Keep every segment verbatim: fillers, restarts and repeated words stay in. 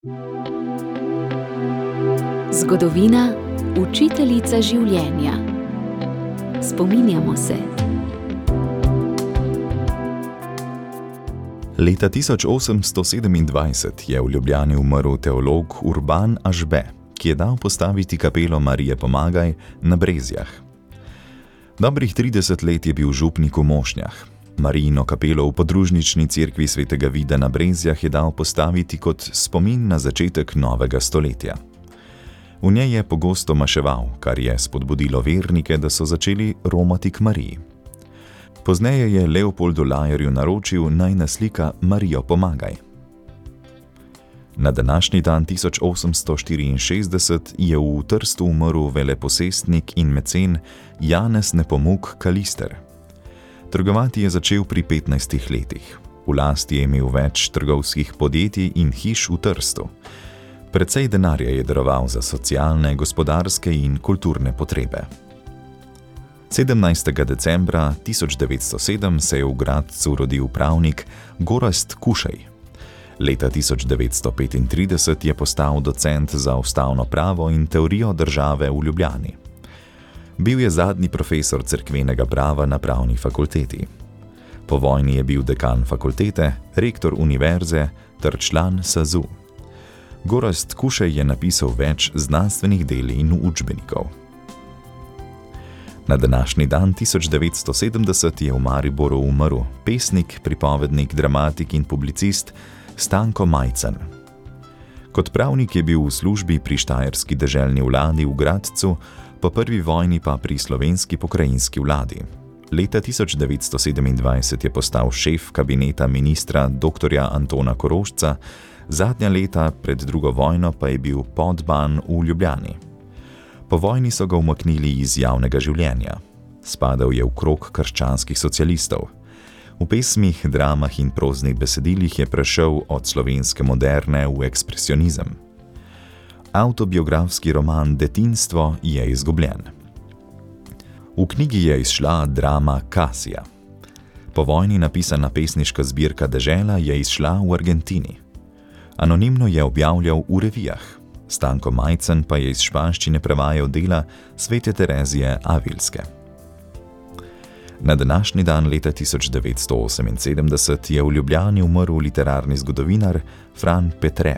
Zgodovina, učiteljica življenja. Spominjamo se. Leta tisoč osemsto sedemindvajset je v Ljubljani umrl teolog Urban Ažbe, ki je dal postaviti kapelo Marije Pomagaj na Brezjah. Dobrih trideset let je bil župnik v Mošnjah. Marijino kapelo v podružnični cerkvi svetega Vida na Brezjah je dal postaviti kot spomin na začetek novega stoletja. V njej je pogosto maševal, kar je spodbudilo vernike, da so začeli romati k Mariji. Pozneje je Leopoldu Lajerju naročil, naj naslika Marijo Pomagaj. Na današnji dan tisoč osemsto štiriinšestdeset je v Trstu umrl veleposestnik in mecen Janez Nepomuk Kalister. Trgovati je začel pri petnajstih letih. V lasti je imel več trgovskih podjetij in hiš v Trstu. Precej denarja je daroval za socialne, gospodarske in kulturne potrebe. sedemnajstega decembra tisoč devetsto sedem se je v Gradcu rodil pravnik Gorazd Kušej. Leta tisoč devetsto petintrideset je postal docent za ustavno pravo in teorijo države v Ljubljani. Bil je zadnji profesor cerkvenega prava na pravni fakulteti. Po vojni je bil dekan fakultete, rektor univerze ter član S A Z U. Gorazd Kušej je napisal več znanstvenih del in učbenikov. Na današnji dan tisoč devetsto sedemdeset je v Mariboru umrl pesnik, pripovednik, dramatik in publicist Stanko Majcen. Kot pravnik je bil v službi pri štajerski deželni vladi v Gradcu, po prvi vojni pa pri slovenski pokrajinski vladi. Leta tisoč devetsto sedemindvajset je postal šef kabineta ministra doktorja Antona Korošca, zadnja leta pred drugo vojno pa je bil podban v Ljubljani. Po vojni so ga umaknili iz javnega življenja. Spadal je v krog krščanskih socialistov. V pesmih, dramah in proznih besedilih je prešel od slovenske moderne v ekspresionizem. Avtobiografski roman Detinstvo je izgubljen. V knjigi je izšla drama Kasija. Po vojni napisana pesniška zbirka Dežela je izšla v Argentini. Anonimno je objavljal v revijah. Stanko Majcen pa je iz španščine prevajal dela Svete Terezije Avilske. Na današnji dan leta tisoč devetsto oseminsedemdeset je v Ljubljani umrl literarni zgodovinar Fran Petre.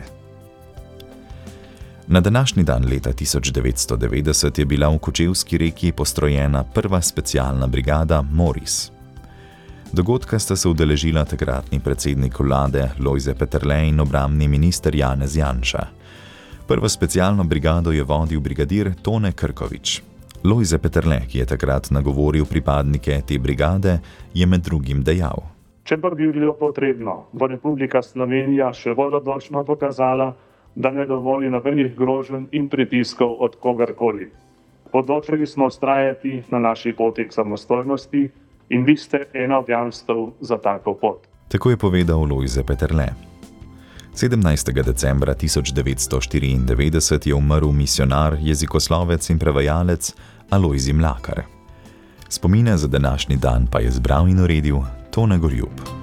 Na današnji dan leta tisoč devetsto devetdeset je bila v Kočevski Reki postrojena prva specialna brigada Moris. Dogodka sta se udeležila takratni predsednik vlade Lojze Peterle in obrambni minister Janez Janša. Prvo specialno brigado je vodil brigadir Tone Krkovič. Lojze Peterle, ki je takrat nagovoril pripadnike te brigade, je med drugim dejal: Če pa bi bilo potrebno, bo Republika Slovenija še bolj odločno pokazala, da ne dovoli nobenih groženj in pritiskov od kogarkoli. Odločili smo vztrajati na naši poti k samostojnosti in vi ste eno od jamstev za tako pot. Tako je povedal Lojze Peterle. sedemnajstega decembra tisoč devetsto štiriindevetdeset je umrl misionar, jezikoslovec in prevajalec Alojzij Mlakar. Spomine za današnji dan pa je zbral in uredil Tone Gorjup.